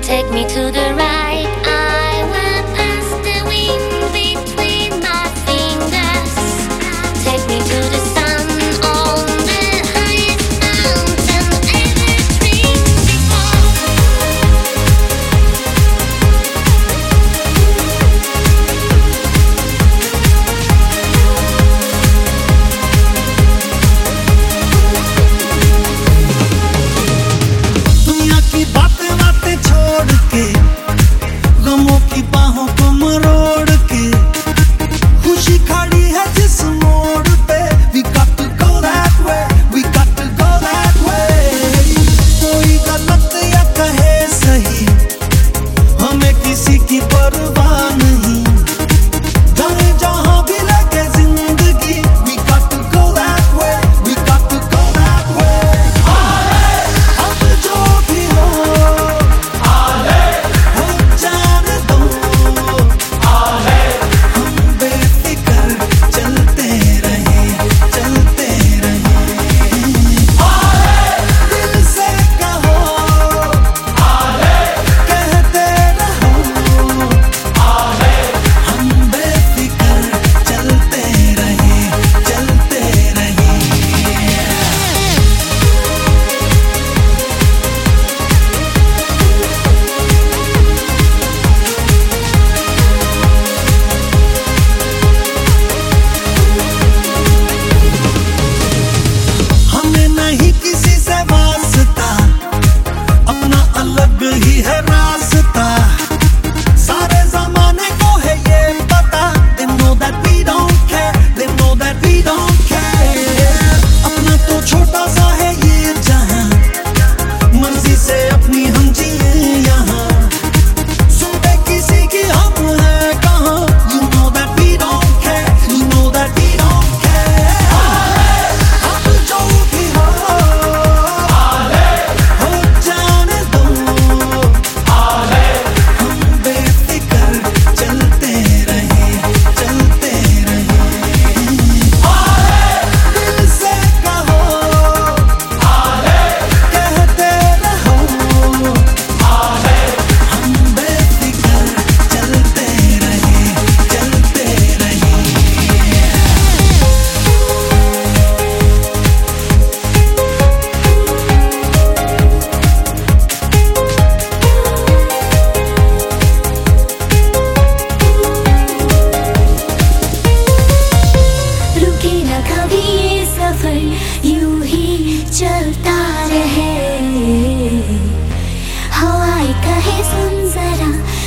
Take me to the right, I will pass the wind between my fingers. Take me to the sun on the highest mountain ever dreamed before. दुनिया की बातें बातें छोड़ के, गमों की बाहों को मरोड़ के, खुशी खड़ी है जिस मोड़ पे, we got to go that way, we got to go that way. कोई गलत या कहे सही, हमें किसी की परवाह नहीं, जाने जहां भी लगे जिंदगी, we got to go that way, we got to go that way. अब जो भी हो जाने दो, हम बेफिक्र चलते रहे, चलते रहे। दिल से कहो, कहते रहो, हम बेफिक्र चलते रहे, चलते रहे। हमें नहीं किसी से वास्ता, अपना अलग ही है रास्ता, सारे जमाने को है ये पता, they know that we don't care, they know that we don't care. अपना तो छोटा सा है ये जहां, मर्जी से अपनी हम जिए यहाँ, सुनते किसी की हम है कहाँ, you know that we don't care, you know that we don't care. अब जो भी हो जाने दो, हम बेफिक्र चलते रहे, चलते रहे। दिल से कहो, कहते रहो, हम बेफिक्र चलते रहे, चलते रहे। रुके न कभी ये सफर, यूं ही चलता रहे। हवाएं कहे सुन जरा,